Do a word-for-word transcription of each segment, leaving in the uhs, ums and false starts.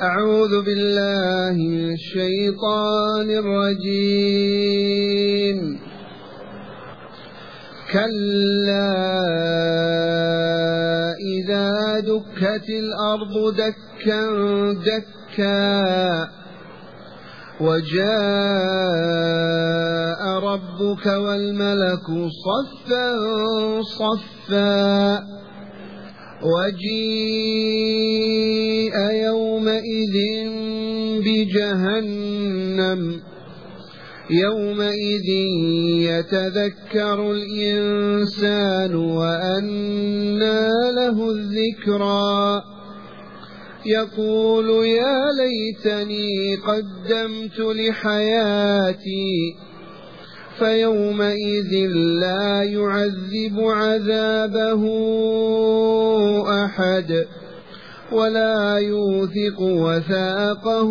أعوذ بالله من الشيطان الرجيم. كلا إذا دكت الأرض دكا دكا وجاء ربك والملك صفا صفا وجيء يومئذ بجهنم يومئذ يتذكر الإنسان وأنى له الذكرى يقول يا ليتني قدمت لحياتي فيومئذ لا يعذب عذابه أحد ولا يوثق وثاقه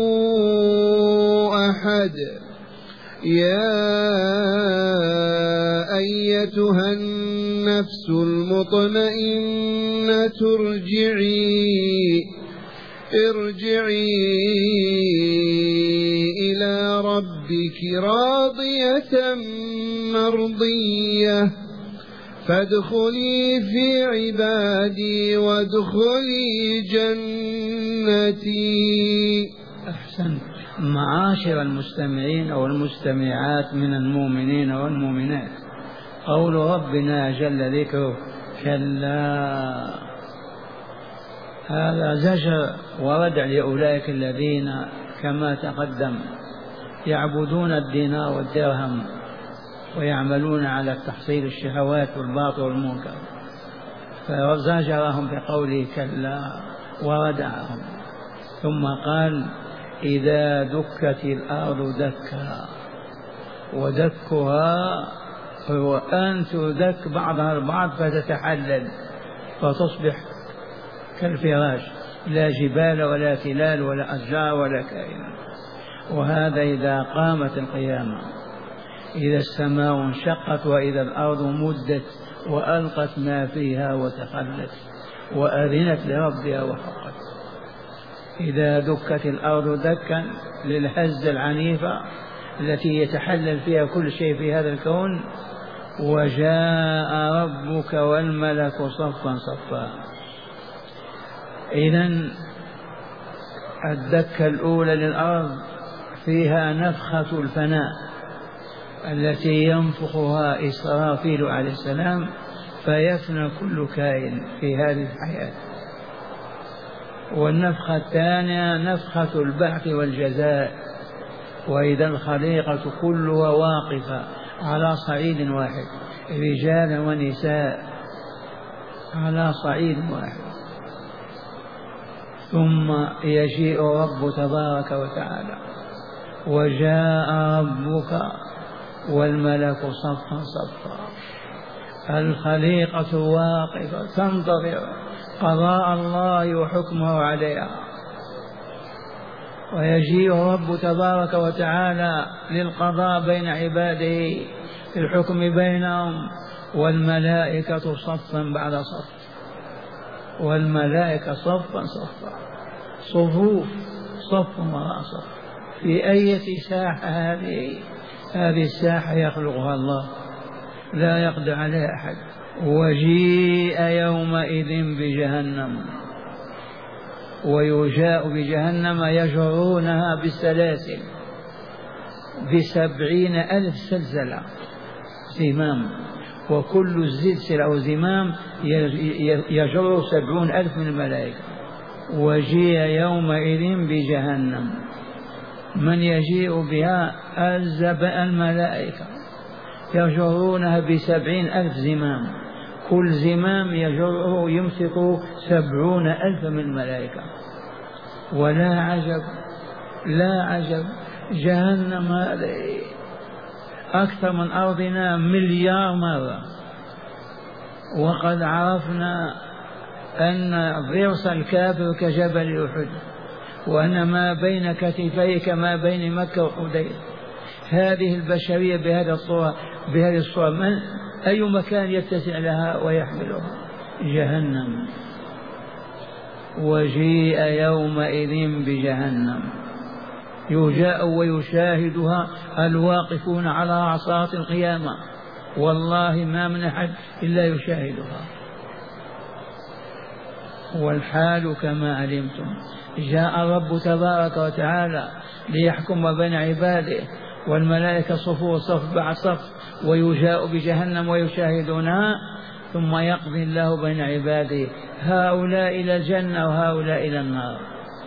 أحد. يا أيتها النفس المطمئنة ارجعي ارجعي إلى ربك راضية مرضية فادخلي في عبادي وادخلي جنتي. أحسنت. معاشر المستمعين أو المستمعات من المؤمنين والمؤمنات، قول ربنا جل ذكره كلا، هذا زجر وردع لأولئك الذين كما تقدم يعبدون الدينار والدرهم ويعملون على تحصيل الشهوات والباطل والمنكر، فزجرهم بقوله كلا وردعهم. ثم قال إذا دكت الأرض دكا، ودكها هو أن تدك بعضها البعض فتتحلل فتصبح كالفراش، لا جبال ولا تلال ولا أشجار ولا كائن. وهذا إذا قامت القيامة، إذا السماء انشقت وإذا الأرض مدت وألقت ما فيها وتخلت وأذنت لربها وحقت. إذا دكت الأرض دكا للهزة العنيفة التي يتحلل فيها كل شيء في هذا الكون. وجاء ربك والملك صفا صفا. إذن الدكة الأولى للأرض فيها نفخة الفناء التي ينفخها إسرافيل عليه السلام فيفنى كل كائن في هذه الحياة. والنفخة الثانية نفخة البعث والجزاء، وإذا الخليقة كلها واقفة على صعيد واحد، رجال ونساء على صعيد واحد. ثم يجيء رب تبارك وتعالى وجاء ربك والملك صفا صفا. الخليقة واقفة تنتظر قضاء الله وحكمه عليها. ويجيء رب تبارك وتعالى للقضاء بين عباده في الحكم بينهم، والملائكة صفا بعد صف، والملائكة صفا صفا، صفوف صف وراء صف. في أي ساحة هذه؟ هذه الساحة يخلقها الله لا يقدر عليها أحد. وجيء يومئذ بجهنم، ويجاء بجهنم يجرونها بالسلاسل بسبعين ألف سلسلة زمام، وكل السلسلة أو زمام يجر سبعون ألف من الملائكة. وجيء يومئذ بجهنم، من يجيء بها ألزب الملائكة يجرونها بسبعين ألف زمام، كل زمام يجره يمسك سبعون ألف من الملائكة. ولا عجب لا عجب، جهنم هذه أكثر من أرضنا مليار مرة. وقد عرفنا أن ضرس الكافر كجبل أحد، وأن ما بين كتفيه كما بين مكة وحديد. هذه البشرية بهذه الصورة بهذه الصورة من أي مكان يتسع لها ويحملها؟ جهنم. وجيء يومئذ بجهنم يجاء ويشاهدها الواقفون على عصاة القيامة، والله ما من أحد إلا يشاهدها. والحال كما علمتم، جاء الرب تبارك وتعالى ليحكم بين عباده، والملائكة صفوا صف بعد صف، ويجاء بجهنم ويشاهدونها، ثم يقضي الله بين عباده، هؤلاء إلى الجنة وهؤلاء إلى النار.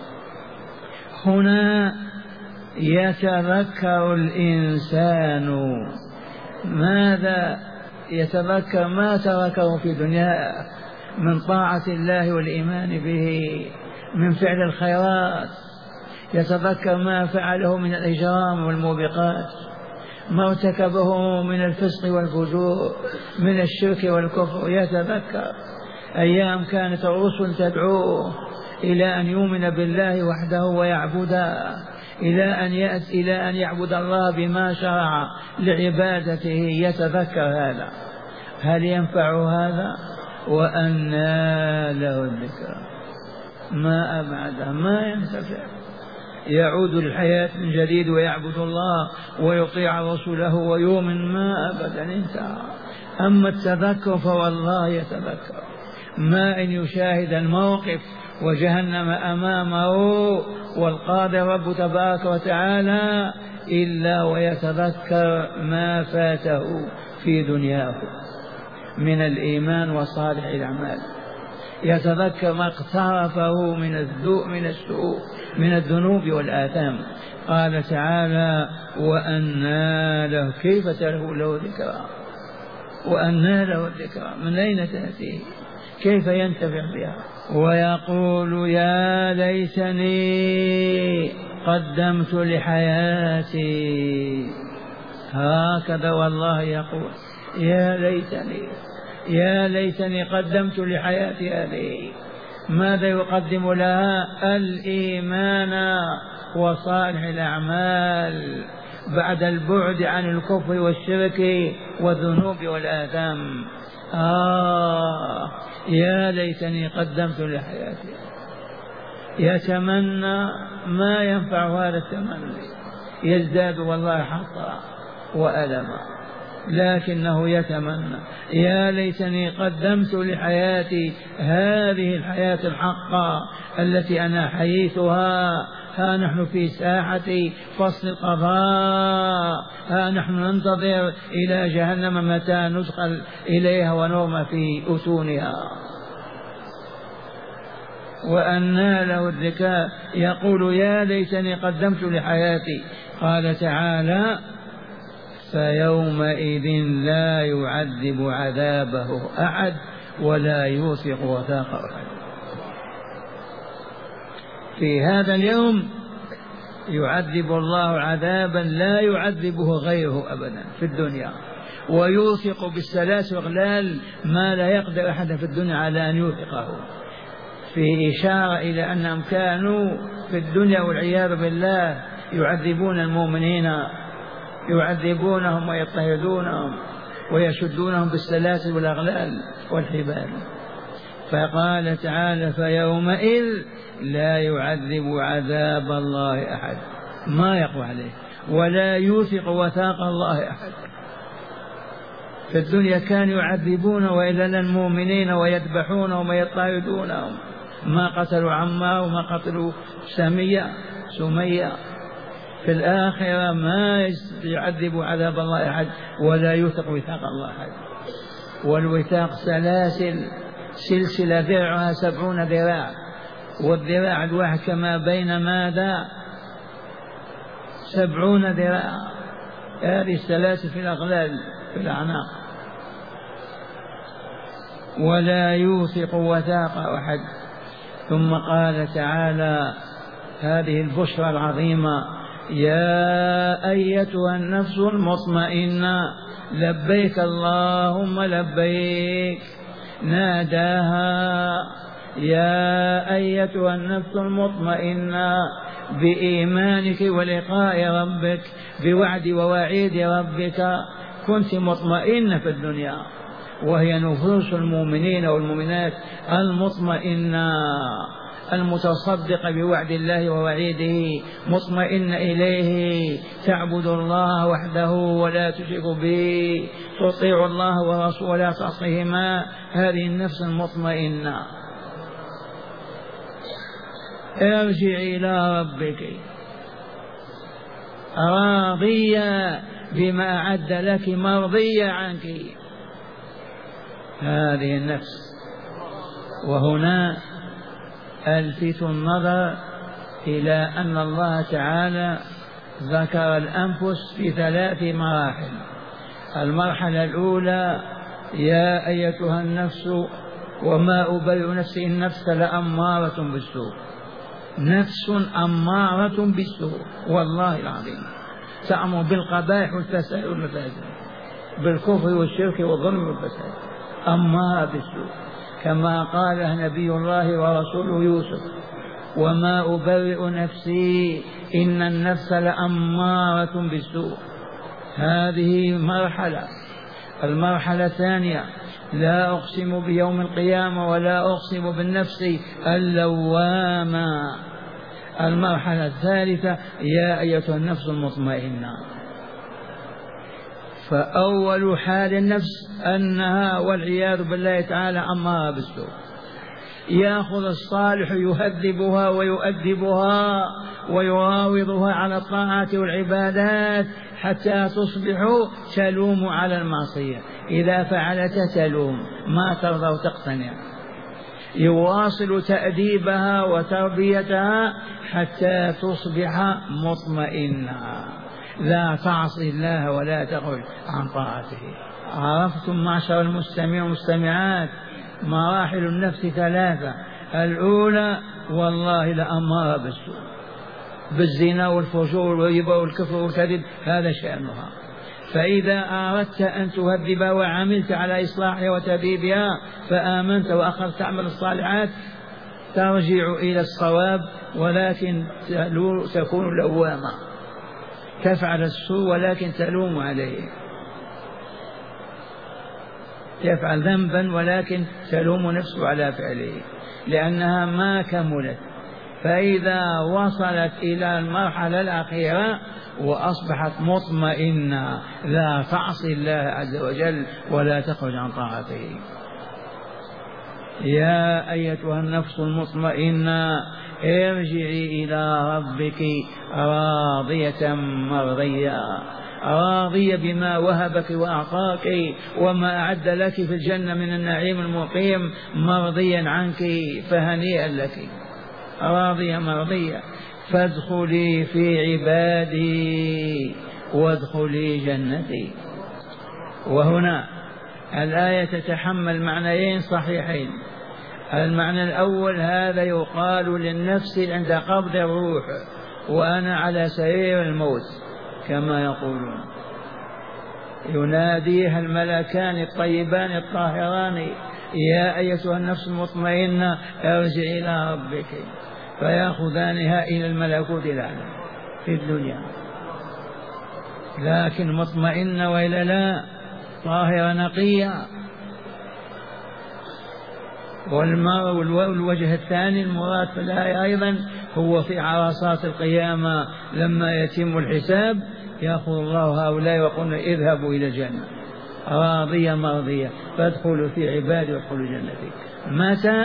هنا يتذكر الإنسان ماذا يتذكر؟ ما تركه في دنياه من طاعة الله والإيمان به، من فعل الخيرات، يتذكر ما فعله من الإجرام والموبقات، ما ارتكبه من الفسق والفجور، من الشرك والكفر. يتذكر أيام كانت الرسل تدعوه إلى أن يؤمن بالله وحده ويعبده، إلى أن يأتي إلى أن يعبد الله بما شرع لعبادته. يتذكر هذا، هل ينفع هذا؟ وأنى له الذكر، ما أبعده، ما ينتفع. يعود للحياة من جديد ويعبد الله ويطيع رسوله ويؤمن، ما أبدا انتهى. أما التذكر فوالله يتذكر، ما إن يشاهد الموقف وجهنم أمامه والقادر رب تبارك وتعالى إلا ويتذكر ما فاته في دنياه من الإيمان وصالح الأعمال، يتذكر ما اقترفه من الذوء من السوء من الذنوب والآثام. قال تعالى: وأنى له، كيف له له ذكرى؟ وأنى له الذكرى، من أين تأتيه؟ كيف ينتفع بها؟ ويقول: يا ليتني قدمت لحياتي. هكذا والله يقول: يا ليتني يا ليتني قدمت لحياتي هذه. ماذا يقدم لها؟ الإيمان وصالح الأعمال بعد البعد عن الكفر والشرك والذنوب والآثام. آه يا ليتني قدمت لحياتي. يتمنى، ما ينفع هذا التمني، يزداد والله حقا وألما، لكنه يتمنى: يا ليتني قدمت لحياتي هذه الحياة الحقة التي أنا حييتها. ها نحن في ساحة فصل القضاء، ها نحن ننتظر إلى جهنم متى ندخل إليها ونرمى في أتونها. وأنى له الذكاء، يقول: يا ليتني قدمت لحياتي. قال تعالى: فيومئذ لا يعذب عذابه أحد ولا يوثق وثاقه أحد. في هذا اليوم يعذب الله عذابا لا يعذبه غيره أبدا في الدنيا، ويوثق بالسلاسل والأغلال ما لا يقدر أحد في الدنيا على أن يوثقه. في إشارة إلى أنهم كانوا في الدنيا والعياذ بالله يعذبون المؤمنين، يعذبونهم ويضطهدونهم ويشدونهم بالسلاسل والأغلال والحبال. فقال تعالى: فيومئذ لا يعذب عذاب الله أحد، ما يقوى عليه، ولا يوثق وثاق الله أحد. في الدنيا كانوا يعذبون وإلا المؤمنين ويذبحونهم ويضطهدونهم، ما قتلوا عمار وما قتلوا سمية سمية. في الآخرة ما يعذب عذاب الله أحد ولا يوثق وثاق الله أحد. والوثاق سلاسل، سلسلة ذراعها سبعون ذراع، والذراع الواحد كما بين ماذا؟ سبعون ذراع. هذه السلاسل في الأغلال في الأعناق. ولا يوثق وثاق أحد. ثم قال تعالى: هذه البشرى العظيمة: يا أيتها النفس المطمئنة لبيك اللهم لبيك. ناداها: يا أيتها النفس المطمئنة بإيمانك ولقاء ربك، بوعد ووعيد ربك، كنت مطمئنة في الدنيا، وهي نفوس المؤمنين والمؤمنات المطمئنة المتصدقة بوعد الله ووعيده، مطمئنة إليه، تعبد الله وحده ولا تشرك به، تطيع الله ورسوله ولا تعصيهما، هذه النفس المطمئنة. ارجعي إلى ربك راضية بما أعد لك، مرضية عنك، هذه النفس. وهنا ألفت النظر إلى أن الله تعالى ذكر الأنفس في ثلاث مراحل. المرحلة الأولى: يا أيتها النفس وما أبرئ نفسي إن النفس لأمارة بالسوء، نفس أمارة بالسوء والله العظيم، تأمر بالقبائح والفساد والمفاسد، بالكفر والشرك والظلم والفساد، أمارة بالسوء، كما قال نبي الله ورسوله يوسف: وما أبرئ نفسي إن النفس لأمارة بالسوء. هذه مرحلة. المرحلة الثانية: لا أقسم بيوم القيامة ولا أقسم بالنفس اللوامة. المرحلة الثالثة: يا أيتها النفس المطمئنة. فأول حال النفس أنها والعياذ بالله تعالى أمارة بالسوء، يأخذ الصالح يهذبها ويؤدبها ويراوضها على الطاعات والعبادات حتى تصبح تلوم على المعصية، إذا فعلت تلوم ما ترضى وتقتنع، يواصل تأديبها وتربيتها حتى تصبح مطمئنة لا تعصي الله ولا تخرج عن طاعته. عرفتم معشر المستمعين والمستمعات مراحل النفس ثلاثة. الأولى: والله لأمارة بالسوء، بالزنا والفجور والربا والكفر والكذب، هذا شأنها. فإذا أردت أن تهذبها وعملت على إصلاحها وتهذيبها فآمنت وأخذت تعمل الصالحات ترجع إلى الصواب، ولكن تكون لوامة، تفعل السوء ولكن تلوم عليه، تفعل ذنبا ولكن تلوم نفسه على فعله لأنها ما كملت. فإذا وصلت إلى المرحلة الأخيرة وأصبحت مطمئنة لا تعصي الله عز وجل ولا تخرج عن طاعته. يا أيتها النفس المطمئنة ارجعي إلى ربك راضية مرضية، راضية بما وهبك وأعطاك وما أعد لك في الجنة من النعيم المقيم، مرضيا عنك فهنيئا لك، راضية مرضية. فادخلي في عبادي وادخلي جنتي. وهنا الآية تتحمل معنيين صحيحين. المعنى الأول: هذا يقال للنفس عند قبض الروح وأنا على سرير الموت كما يقولون، يناديها الملكان الطيبان الطاهران: يا أيتها النفس المطمئنة ارجعي إلى ربك، فيأخذانها إلى الملكوت الأعلى في الدنيا. لكن مطمئنة وإلا لا، طاهرة نقية. والوجه الثاني المراد في الآية أيضا هو في عرصات القيامة لما يتم الحساب يأخذ الله هؤلاء ويقول: اذهبوا إلى الجنة راضية مرضية، فادخلوا في عبادي وادخلوا جنتي. متى؟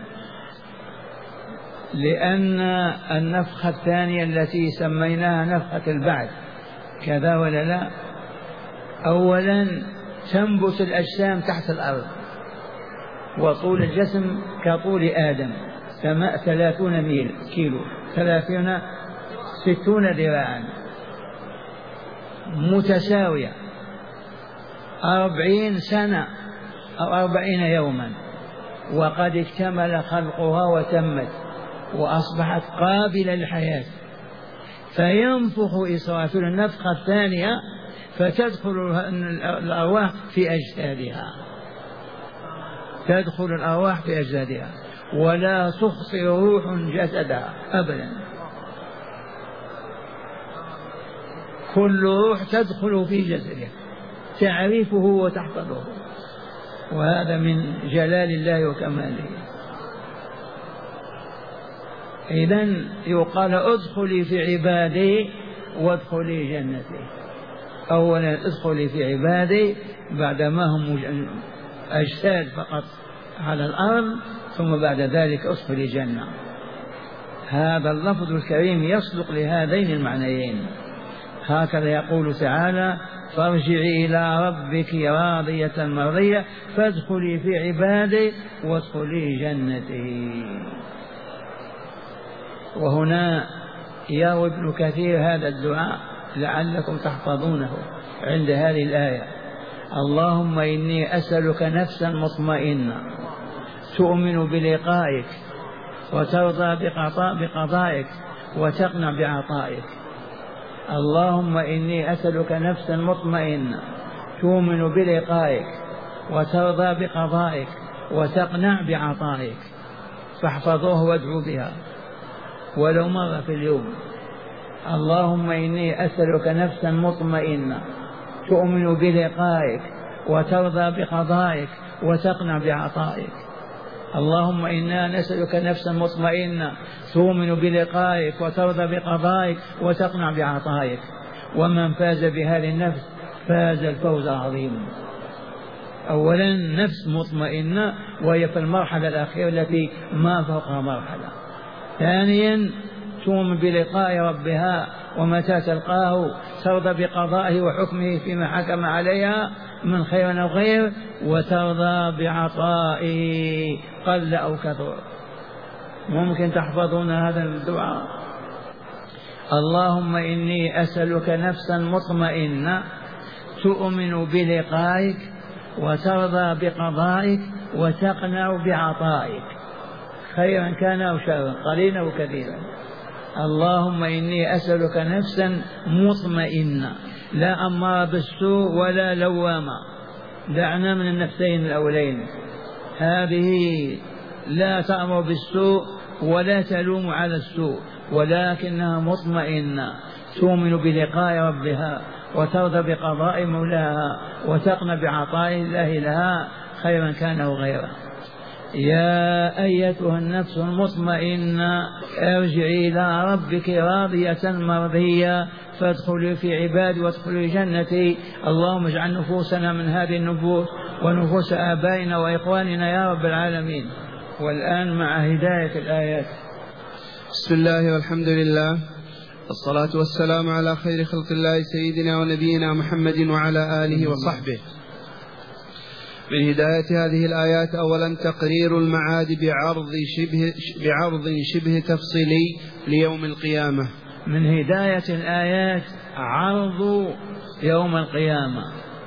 لأن النفخة الثانية التي سميناها نفخة البعث، كذا ولا لا؟ أولا تنبت الأجسام تحت الأرض، وطول الجسم كطول آدم ثلاثون ميل كيلو، ثلاثين ستون ذراعا متساوية، أربعين سنة أو أربعين يوما، وقد اكتمل خلقها وتمت وأصبحت قابلة للحياة. فينفخ إسرافيل النفخة الثانية فتدخل الأرواح في أجسادها، تدخل الأرواح في أجسادها ولا تخطئ روح جسدها أبدا، كل روح تدخل في جسدها تعرفه وتحفظه، وهذا من جلال الله وكماله. إذن يقال ادخلي في عبادي وادخلي جنتي. أولا ادخلي في عبادي بعدما هم أجساد فقط على الأرض، ثم بعد ذلك ادخلي جنة. هذا اللفظ الكريم يصدق لهذين المعنيين. هكذا يقول تعالى: فارجعي إلى ربك راضية مرضية فادخلي في عبادي وادخلي جنتي. وهنا يروي ابن كثير هذا الدعاء لعلكم تحفظونه عند هذه الآية: اللهم إني أسألك نفسا مطمئنة تؤمن بلقائك وترضى بقضائك وتقنع بعطائك. اللهم إني أسألك نفسا مطمئنة تؤمن بلقائك وترضى بقضائك وتقنع بعطائك. فاحفظوه وادعوا بها ولو مرة في اليوم: اللهم إني أسألك نفسا مطمئنة تؤمن بلقائك وترضى بقضائك وتقنع بعطائك. اللهم إنا نسألك نفسا مطمئنة تؤمن بلقائك وترضى بقضائك وتقنع بعطائك. ومن فاز بهذه النفس فاز الفوز العظيم. أولا نفس مطمئنة وهي في المرحلة الأخيرة التي ما فوقها مرحلة. ثانيا تؤمن بلقاء ربها ومتى تلقاه ترضى بقضائه وحكمه فيما حكم عليها من خير أو غير، وترضى بعطائه قل أو كثر. ممكن تحفظون هذا الدعاء: اللهم إني أسألك نفسا مطمئنة تؤمن بلقائك وترضى بقضائك وتقنع بعطائك، خيرا كان أو شرا، قليلا أو كثيرا. اللهم إني أسألك نفسا مطمئنة لا أمارة بالسوء ولا لوامة. دعنا من النفسين الأولين، هذه لا تأمر بالسوء ولا تلوم على السوء، ولكنها مطمئنة تؤمن بلقاء ربها وترضى بقضاء مولاها وتقنع بعطاء الله لها خيرا كان أو غيره. يا أيتها النفس المطمئنة ارجعي إلى ربك راضية مرضية فادخلي في عبادي وادخلي جنتي. اللهم اجعل نفوسنا من هذه النفوس ونفوس آبائنا وإخواننا يا رب العالمين. والآن مع هداية الآيات. بسم الله والحمد لله والصلاة والسلام على خير خلق الله سيدنا ونبينا محمد وعلى آله وصحبه. من هداية هذه الآيات: أولا تقرير المعاد بعرض شبه, بعرض شبه تفصيلي ليوم القيامة. من هداية الآيات عرض يوم القيامة،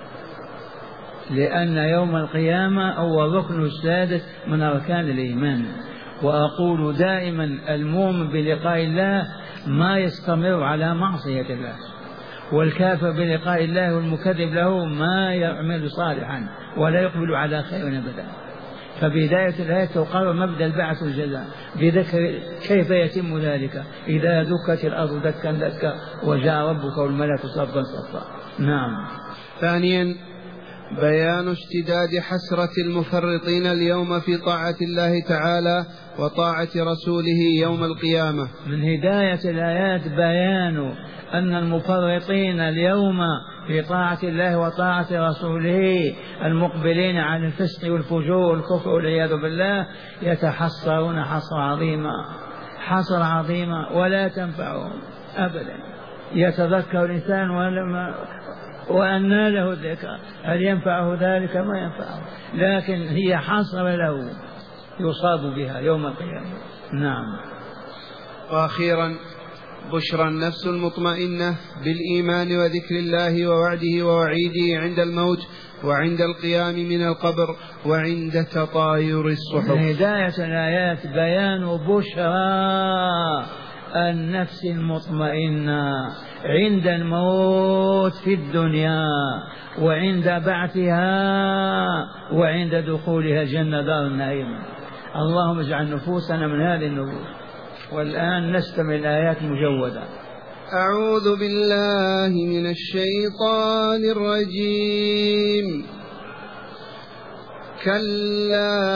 لأن يوم القيامة هو الركن السادس من أركان الإيمان. وأقول دائما: المؤمن بلقاء الله ما يستمر على معصية الله، والكافر بلقاء الله والمكذب له ما يعمل صالحا ولا يقبل على خير أبدا. فبداية الآية تقرر مبدأ البعث والجزاء بذكر كيف يتم ذلك إذا دكت الأرض دكا دكا وجاء ربك والملك صفا صفا. نعم. ثانيا بيان اشتداد حسرة المفرطين اليوم في طاعة الله تعالى وطاعة رسوله يوم القيامة. من هداية الآيات بيان أن المفرطين اليوم في طاعة الله وطاعة رسوله المقبلين على الفسق والفجور والكفر والعياذ بالله يتحسرون حسرة عظيمة، حسرة عظيمة ولا تنفعهم أبدا. يتذكر الإنسان ولما وأنى له الذكر، هل ينفعه ذلك؟ ما ينفعه، لكن هي حسرة له يصاب بها يوم القيامة. نعم. وأخيرا بشرى النفس المطمئنة بالإيمان وذكر الله ووعده ووعيده عند الموت وعند القيام من القبر وعند تطاير الصحف. هداية الآيات بيان بشرى النفس المطمئنة عند الموت في الدنيا وعند بعثها وعند دخولها الجنة دار النعيم. اللهم اجعل نفوسنا من هذه النفوس. والآن نستمع الآيات مجودة. أعوذ بالله من الشيطان الرجيم. كلا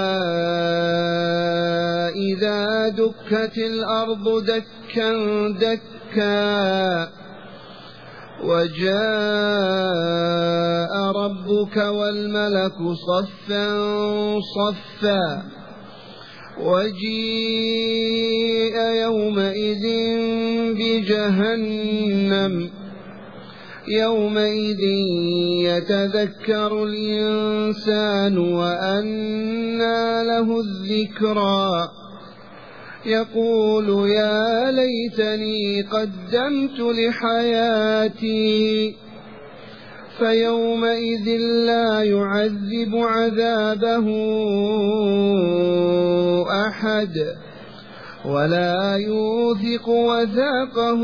إذا دكت الأرض دكا دكا وجاء ربك والملك صفا صفا وجيء يومئذ بجهنم يومئذ يتذكر الإنسان وأنى له الذكرى يقول يا ليتني قدمت لحياتي فيومئذ لا يعذب عذابه أحد ولا يوثق وثاقه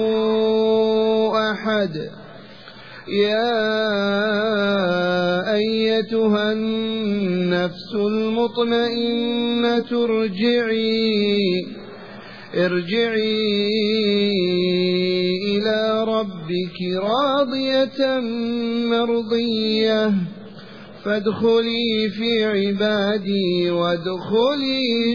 أحد يا أيتها النفس المطمئنة ارجعي ارجعي إلى ربك راضية مرضية فادخلي في عبادي وادخلي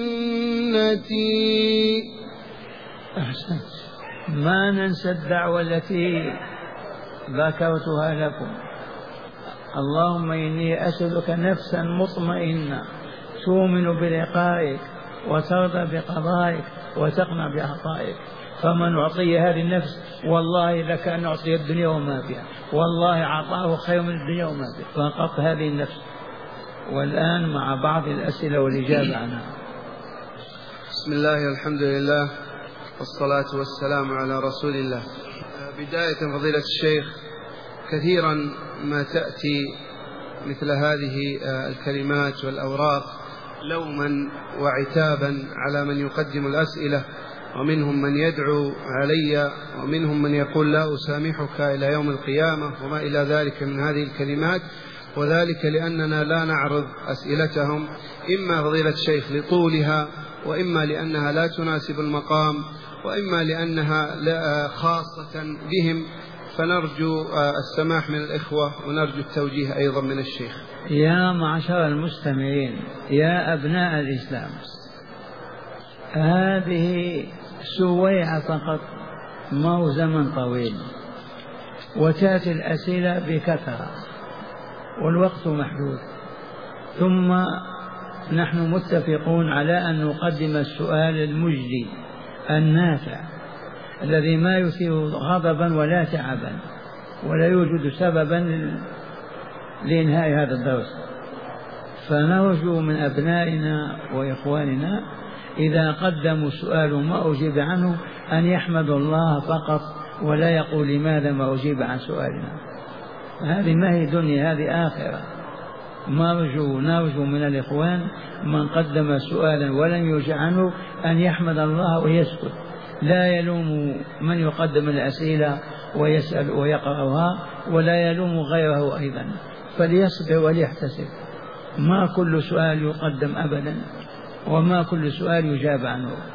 جنتي. أحسنت. ما ننسى الدعوة التي ذكرتها لكم. اللهم إني أسألك نفسا مطمئنة تؤمن بلقائك وترضى بقضائك وتقنع بعطائك. فمن أعطي هذه النفس والله لكأن أعطي الدنيا وما فيها، والله عطاه خير من الدنيا وما فيها. فقط هذه النفس. والآن مع بعض الأسئلة والإجابة عنها. بسم الله والحمد لله والصلاة والسلام على رسول الله. بداية فضيلة الشيخ، كثيرا ما تأتي مثل هذه الكلمات والأوراق لوما وعتابا على من يقدم الأسئلة، ومنهم من يدعو علي ومنهم من يقول لا أسامحك إلى يوم القيامة وما إلى ذلك من هذه الكلمات، وذلك لأننا لا نعرض أسئلتهم، إما فضيلة الشيخ لطولها، وإما لأنها لا تناسب المقام، وإما لأنها خاصة بهم، فنرجو السماح من الإخوة ونرجو التوجيه أيضا من الشيخ. يا معشر المستمعين، يا أبناء الإسلام، هذه سويعة فقط، ما هو زمن طويل، وتأتي الأسئلة بكثرة والوقت محدود، ثم نحن متفقون على أن نقدم السؤال المجدي النافع الذي ما يثير غضبا ولا تعبا ولا يوجد سببا لإنهاء هذا الدرس. فنرجو من أبنائنا وإخواننا إذا قدموا سؤال ما أجيب عنه أن يحمدوا الله فقط، ولا يقول لماذا ما أجيب عن سؤالنا. هذه ما هي دنيا، هذه آخرة. نرجو نرجو من الإخوان من قدم سؤالا ولم يجب عنه أن يحمد الله ويسكت، لا يلوم من يقدم الأسئلة ويسأل ويقرأها، ولا يلوم غيره أيضا، فليصبر وليحتسب. ما كل سؤال يقدم أبدا، وما كل سؤال يجاب عنه.